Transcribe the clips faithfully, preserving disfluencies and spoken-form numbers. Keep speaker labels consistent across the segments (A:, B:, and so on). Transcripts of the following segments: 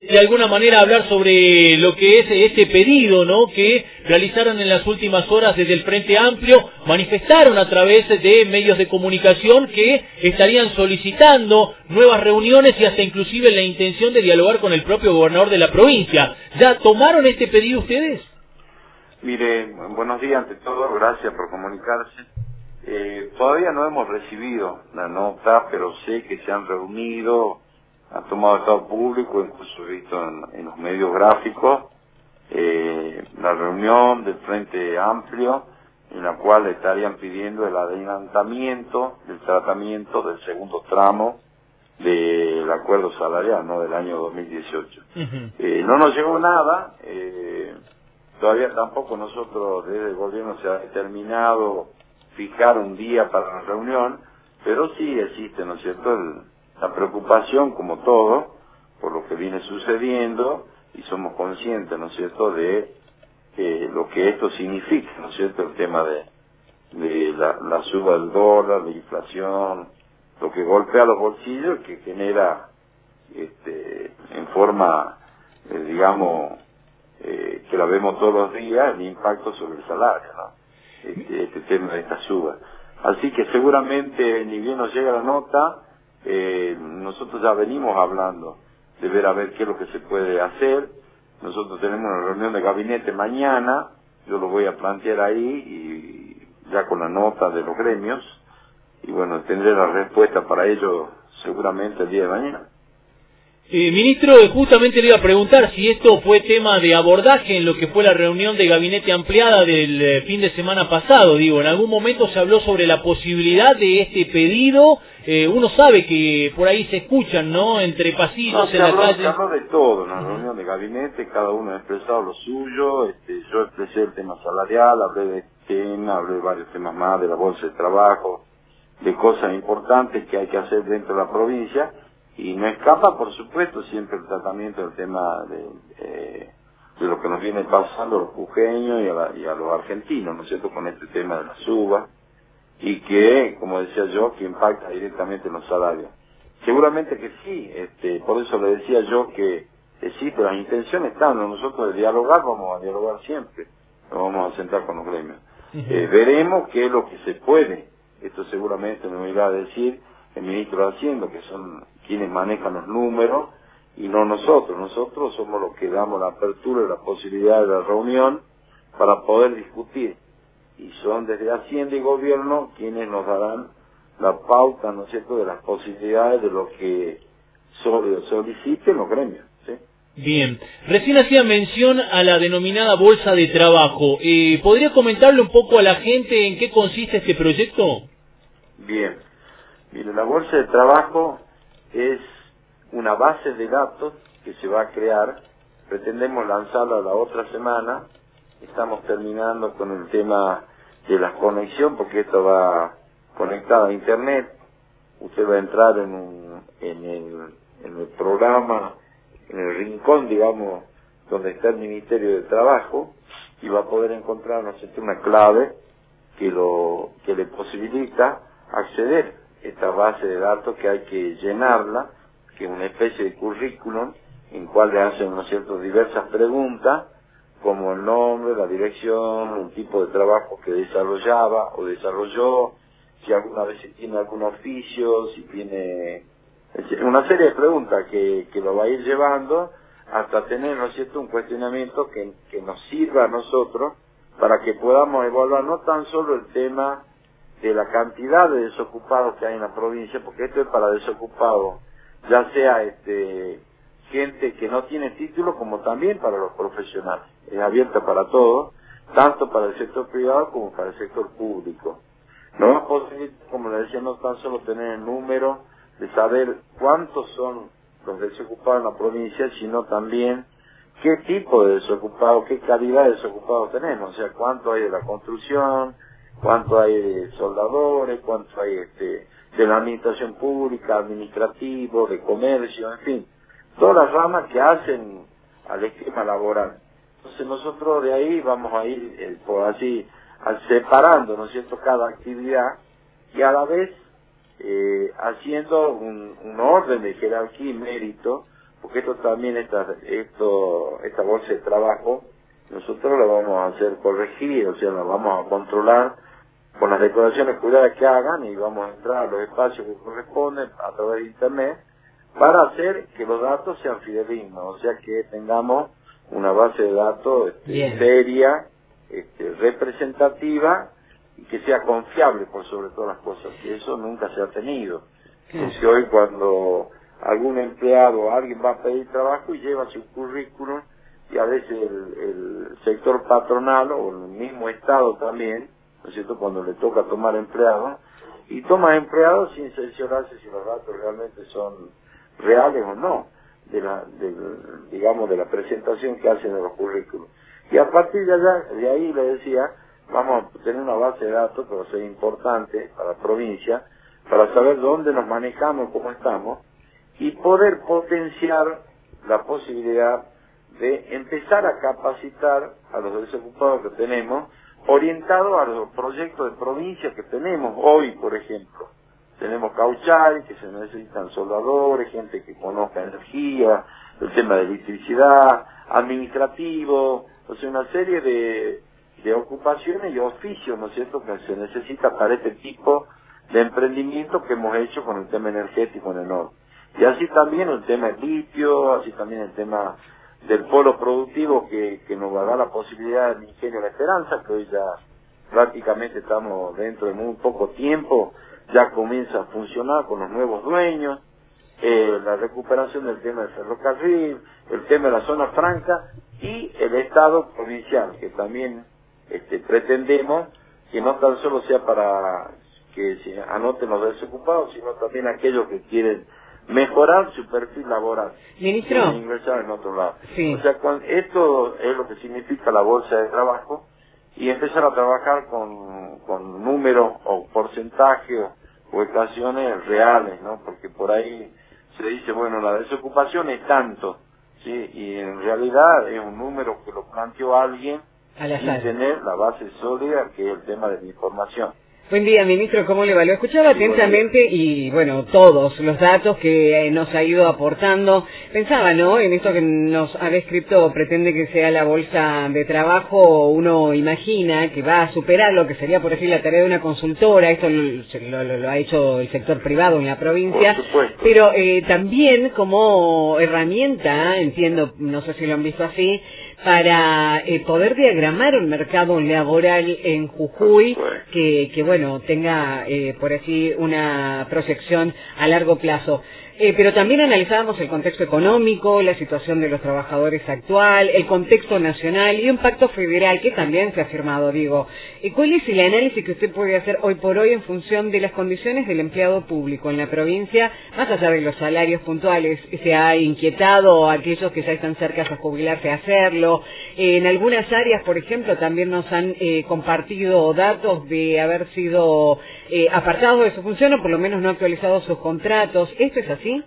A: de alguna manera hablar sobre lo que es este pedido, ¿no?, que realizaron en las últimas horas desde el Frente Amplio. Manifestaron a través de medios de comunicación que estarían solicitando nuevas reuniones y hasta inclusive la intención de dialogar con el propio gobernador de la provincia. ¿Ya tomaron este pedido ustedes?
B: Mire, buenos días ante todo, gracias por comunicarse. Eh, todavía no hemos recibido la nota, pero sé que se han reunido, han tomado estado público, incluso he visto en, en los medios gráficos, eh, la reunión del Frente Amplio, en la cual estarían pidiendo el adelantamiento del tratamiento del segundo tramo del acuerdo salarial, ¿no?, del año dos mil dieciocho. Uh-huh. Eh, no nos llegó nada, eh, todavía tampoco nosotros desde el gobierno se ha determinado fijar un día para la reunión, pero sí existe, ¿no es cierto?, el, la preocupación, como todo, por lo que viene sucediendo, y somos conscientes, ¿no es cierto?, de eh, lo que esto significa, ¿no es cierto?, el tema de, de la, la suba del dólar, la inflación, lo que golpea los bolsillos, que genera este, en forma, eh, digamos, eh, que la vemos todos los días, el impacto sobre el salario, ¿no?, este, este tema de esta suba. Así que seguramente, ni bien nos llega la nota, eh, nosotros ya venimos hablando de ver a ver qué es lo que se puede hacer. Nosotros tenemos una reunión de gabinete mañana, yo lo voy a plantear ahí, y ya con la nota de los gremios, y bueno, tendré la respuesta para ello seguramente el día de mañana.
A: Eh, ministro, justamente le iba a preguntar si esto fue tema de abordaje en lo que fue la reunión de gabinete ampliada del eh, fin de semana pasado. Digo, en algún momento se habló sobre la posibilidad de este pedido. Eh, uno sabe que por ahí se escuchan, ¿no?, entre pasillos,
B: no,
A: en la
B: habló,
A: calle.
B: Se habló de todo en la reunión de gabinete, cada uno ha expresado lo suyo. Este, yo expresé el tema salarial, hablé de tema, hablé de varios temas más, de la bolsa de trabajo, de cosas importantes que hay que hacer dentro de la provincia. Y no escapa, por supuesto, siempre el tratamiento del tema de, eh, de lo que nos viene pasando a los jujeños y a, la, y a los argentinos, ¿no es cierto?, con este tema de la suba, y que, como decía yo, que impacta directamente en los salarios. Seguramente que sí, este, por eso le decía yo que existe, las intenciones están, nosotros de dialogar vamos a dialogar siempre, nos vamos a sentar con los gremios. Uh-huh. Eh, veremos qué es lo que se puede, esto seguramente nos irá a decir el ministro de Hacienda, que son quienes manejan los números, y no nosotros. Nosotros somos los que damos la apertura y la posibilidad de la reunión para poder discutir, y son desde Hacienda y Gobierno quienes nos darán la pauta, ¿no es cierto?, de las posibilidades de lo que soliciten los gremios, ¿sí?
A: Bien, recién hacía mención a la denominada bolsa de trabajo. Eh, ¿Podría comentarle un poco a la gente en qué consiste este proyecto?
B: Bien, mire, la bolsa de trabajo es una base de datos que se va a crear, pretendemos lanzarla la otra semana, estamos terminando con el tema de la conexión, porque esto va conectado a internet, usted va a entrar en, un, en, el, en el programa, en el rincón, digamos, donde está el Ministerio de Trabajo, y va a poder encontrar, ¿no es cierto?, una clave que, lo, que le posibilita acceder a esta base de datos, que hay que llenarla, que es una especie de currículum, en cual le hacen, ¿no es cierto?, diversas preguntas, como el nombre, la dirección, el tipo de trabajo que desarrollaba o desarrolló, si alguna vez tiene algún oficio, si tiene una serie de preguntas que, que lo va a ir llevando hasta tener, ¿no es cierto?, un cuestionamiento que, que nos sirva a nosotros para que podamos evaluar no tan solo el tema de la cantidad de desocupados que hay en la provincia, porque esto es para desocupados, ya sea este gente que no tiene título como también para los profesionales. Es abierta para todos, tanto para el sector privado como para el sector público. No es posible, como le decía, no tan solo tener el número de saber cuántos son los desocupados en la provincia, sino también qué tipo de desocupados, qué calidad de desocupados tenemos, o sea, cuánto hay de la construcción, cuánto hay de soldadores, cuánto hay este, de la administración pública, administrativo, de comercio, en fin, todas las ramas que hacen al esquema laboral. Entonces nosotros de ahí vamos a ir, eh, por así, separando, ¿no es cierto?, cada actividad, y a la vez eh, haciendo un, un orden de jerarquía y mérito porque esto también, esta, esto, esta bolsa de trabajo, nosotros la vamos a hacer corregir, o sea, la vamos a controlar con las declaraciones cuidadas que hagan y vamos a entrar a los espacios que corresponden a través de Internet para hacer que los datos sean fidedignos, o sea, que tengamos una base de datos este, seria, este, representativa y que sea confiable por sobre todas las cosas, que eso nunca se ha tenido. Entonces hoy cuando algún empleado o alguien va a pedir trabajo y lleva su currículum, y a veces el, el sector patronal o el mismo Estado también, ¿no es cierto?, cuando le toca tomar empleados, y toma empleados sin cerciorarse si los datos realmente son reales o no, de la, de, digamos, de la presentación que hacen de los currículos. Y a partir de allá, de ahí le decía, vamos a tener una base de datos que va a ser importante para la provincia, para saber dónde nos manejamos, cómo estamos, y poder potenciar la posibilidad de empezar a capacitar a los desocupados que tenemos, orientados a los proyectos de provincia que tenemos hoy, por ejemplo. Tenemos cauchari, que se necesitan soldadores, gente que conozca energía, el tema de electricidad, administrativo, o sea, una serie de, de ocupaciones y oficios, ¿no es cierto?, que se necesita para este tipo de emprendimiento que hemos hecho con el tema energético en el norte. Y así también el tema del litio, así también el tema del polo productivo que, que nos va a dar la posibilidad del Ingenio La Esperanza, que hoy ya prácticamente estamos dentro de muy poco tiempo, ya comienza a funcionar con los nuevos dueños, eh, la recuperación del tema del ferrocarril, el tema de la zona franca y el Estado provincial, que también este, pretendemos que no tan solo sea para que se anoten los desocupados, sino también aquellos que quieren mejorar su perfil laboral.
C: Ministro.
B: Y ingresar en otro lado.
C: Sí.
B: O sea, cuando, esto es lo que significa la bolsa de trabajo y empezar a trabajar con, con números o porcentajes o ecuaciones reales, ¿no? Porque por ahí se dice, bueno, la desocupación es tanto, ¿sí? Y en realidad es un número que lo planteó alguien sin tener la base sólida, que es el tema de la información.
C: Buen día, ministro, ¿cómo le va? Lo escuchaba
B: Sí,
C: atentamente y, bueno, todos los datos que eh, nos ha ido aportando. Pensaba, ¿no?, en esto que nos ha descrito, pretende que sea la bolsa de trabajo, uno imagina que va a superar lo que sería, por decir, la tarea de una consultora. Esto lo, lo, lo ha hecho el sector privado en la provincia.
B: Por supuesto.
C: Pero eh, también como herramienta, entiendo, no sé si lo han visto así, para eh, poder diagramar un mercado laboral en Jujuy que, que bueno, tenga, eh, por así, una proyección a largo plazo. Eh, pero también analizábamos el contexto económico, la situación de los trabajadores actual, el contexto nacional y un pacto federal que también se ha firmado, digo. Eh, ¿Cuál es el análisis que usted puede hacer hoy por hoy en función de las condiciones del empleado público en la provincia, más allá de los salarios puntuales? ¿Se ha inquietado a aquellos que ya están cerca de jubilarse a hacerlo? Eh, en algunas áreas, por ejemplo, también nos han eh, compartido datos de haber sido eh, apartados de su función o por lo menos no actualizados sus contratos. ¿Esto es así?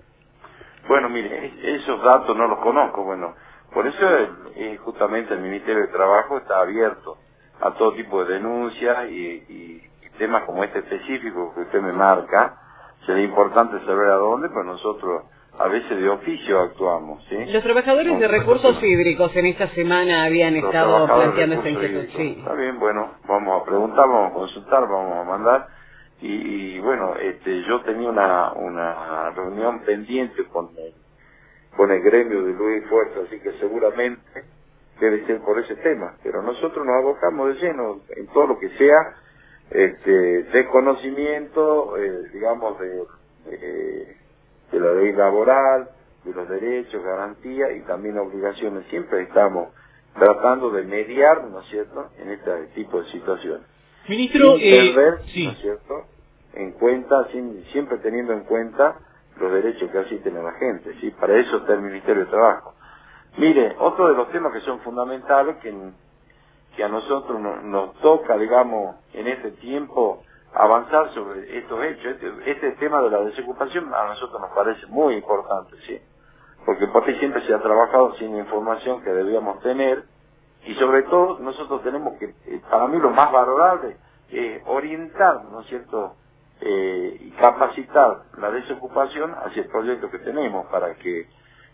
B: Bueno, mire, esos datos no los conozco, bueno, por eso eh, justamente el Ministerio de Trabajo está abierto a todo tipo de denuncias y, y, y temas como este específico que usted me marca. Sería importante saber a dónde, pues nosotros a veces de oficio actuamos, ¿sí?
C: Los trabajadores de recursos hídricos en esta semana habían estado planteando esta inquietud. Sí.
B: Está bien, bueno, vamos a preguntar, vamos a consultar, vamos a mandar. Y, y bueno, este, yo tenía una, una reunión pendiente con el, con el gremio de Luis Fuerza, así que seguramente debe ser por ese tema. Pero nosotros nos abocamos de lleno en todo lo que sea este, de conocimiento, eh, digamos, de, de, de la ley laboral, de los derechos, garantías y también obligaciones. Siempre estamos tratando de mediar, ¿no es cierto?, en este tipo de situaciones.
A: Ministro,
B: sin perder,
A: eh, sí.
B: ¿no es cierto?, en cuenta, sin, siempre teniendo en cuenta los derechos que asisten a la gente, ¿sí? Para eso está el Ministerio de Trabajo. Mire, otro de los temas que son fundamentales, que, que a nosotros nos, nos toca, digamos, en este tiempo, avanzar sobre estos hechos. Este, este tema de la desocupación a nosotros nos parece muy importante, ¿sí? Porque por ahí siempre se ha trabajado sin información que debíamos tener, y sobre todo nosotros tenemos que, para mí lo más valorable, es orientar, ¿no es cierto?, eh, y capacitar la desocupación hacia el proyecto que tenemos, para que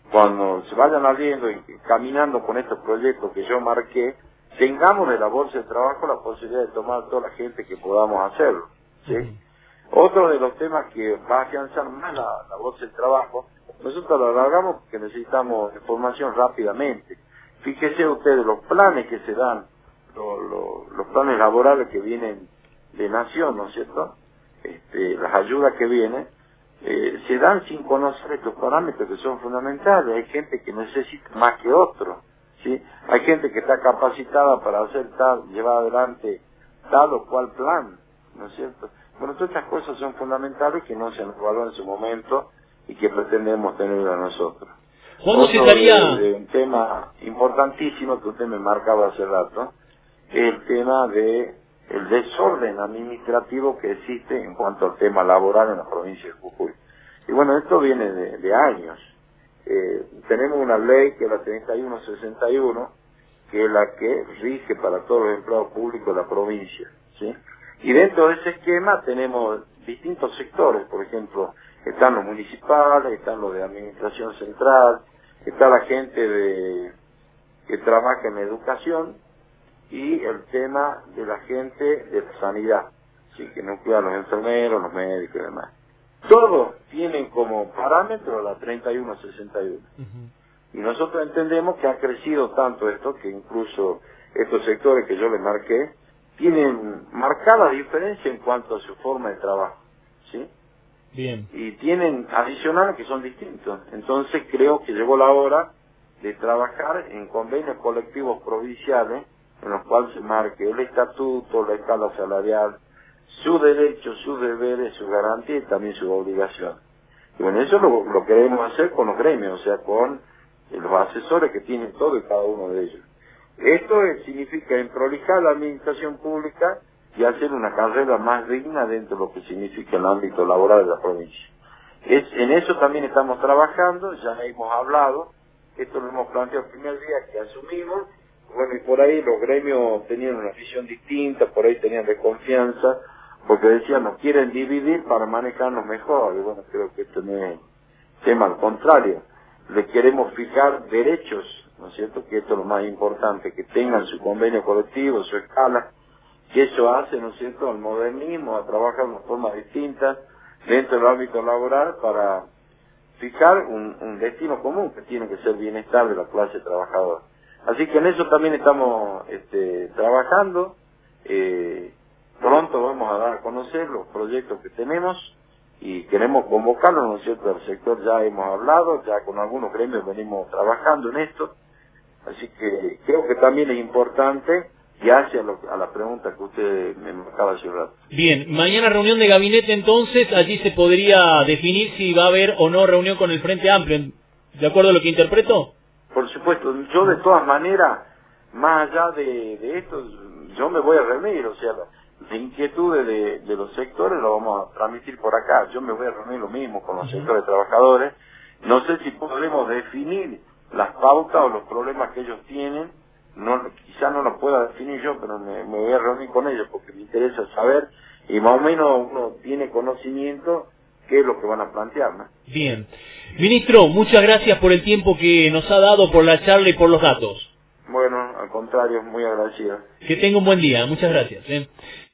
B: cuando se vayan abriendo y caminando con estos proyectos que yo marqué, tengamos de la bolsa de trabajo la posibilidad de tomar toda la gente que podamos hacerlo, ¿sí? Uh-huh. Otro de los temas que va a afianzar más la, la bolsa de trabajo, nosotros lo alargamos porque necesitamos información rápidamente. Fíjese ustedes los planes que se dan, lo, lo, los planes laborales que vienen de Nación, ¿no es cierto? Este, las ayudas que vienen, eh, se dan sin conocer estos parámetros que son fundamentales. Hay gente que necesita más que otro, ¿sí? Hay gente que está capacitada para hacer tal, llevar adelante tal o cual plan, ¿no es cierto? Bueno, todas estas cosas son fundamentales que no se nos evaluó en su momento y que pretendemos tener a nosotros.
A: ¿Cuándo se estaría...?
B: De, de un tema importantísimo que usted me marcaba hace rato, es el tema de el desorden administrativo que existe en cuanto al tema laboral en la provincia de Jujuy. Y bueno, esto viene de, de años. Eh, tenemos una ley que es la treinta y uno sesenta y uno, que es la que rige para todos los empleados públicos de la provincia, ¿sí? Y dentro de ese esquema tenemos distintos sectores, por ejemplo, están los municipales, están los de administración central, está la gente de que trabaja en educación y el tema de la gente de la sanidad, sí, que nuclea a los enfermeros, los médicos y demás. Todos tienen como parámetro la treinta y uno sesenta y uno. Uh-huh. Y nosotros entendemos que ha crecido tanto esto que incluso estos sectores que yo les marqué tienen marcada diferencia en cuanto a su forma de trabajo, ¿sí?
A: Bien.
B: Y tienen adicionales que son distintos. Entonces creo que llegó la hora de trabajar en convenios colectivos provinciales en los cuales se marque el estatuto, la escala salarial, sus derechos, sus deberes, sus garantías y también sus obligaciones. Y bueno, eso lo, lo queremos hacer con los gremios, o sea, con los asesores que tienen todo y cada uno de ellos. Esto es, significa emprolijar la administración pública y hacer una carrera más digna dentro de lo que significa el ámbito laboral de la provincia. Es, en eso también estamos trabajando, ya hemos hablado, esto lo hemos planteado el primer día que asumimos, bueno, y por ahí los gremios tenían una visión distinta, por ahí tenían desconfianza, porque decían, nos quieren dividir para manejarnos mejor, y bueno, creo que esto no es tema, al contrario, le queremos fijar derechos, ¿no es cierto?, que esto es lo más importante, que tengan su convenio colectivo, su escala, que eso hace, ¿no es cierto?, al modernismo, a trabajar de una forma distinta dentro del ámbito laboral para fijar un, un destino común que tiene que ser bienestar de la clase trabajadora. Así que en eso también estamos este, trabajando, eh, pronto vamos a dar a conocer los proyectos que tenemos y queremos convocarlos, ¿no es cierto?, al sector ya hemos hablado, ya con algunos gremios venimos trabajando en esto, así que creo que también es importante y hacia lo, a la pregunta que usted me marcaba hace un rato.
A: Bien, mañana reunión de gabinete entonces, allí se podría definir si va a haber o no reunión con el Frente Amplio, ¿de acuerdo a lo que interpreto?
B: Por supuesto, yo de todas maneras, más allá de, de esto, yo me voy a reunir, o sea, las inquietudes de, de los sectores lo vamos a transmitir por acá, yo me voy a reunir lo mismo con los uh-huh. sectores trabajadores, no sé si podremos definir las pautas o los problemas que ellos tienen, no quizá no los pueda definir yo, pero me, me voy a reunir con ellos porque me interesa saber y más o menos uno tiene conocimiento qué es lo que van a plantear, ¿no?
A: Bien. Ministro, muchas gracias por el tiempo que nos ha dado, por la charla y por los datos.
B: Bueno, al contrario, muy agradecido.
A: Que tenga un buen día, muchas gracias. ¿eh?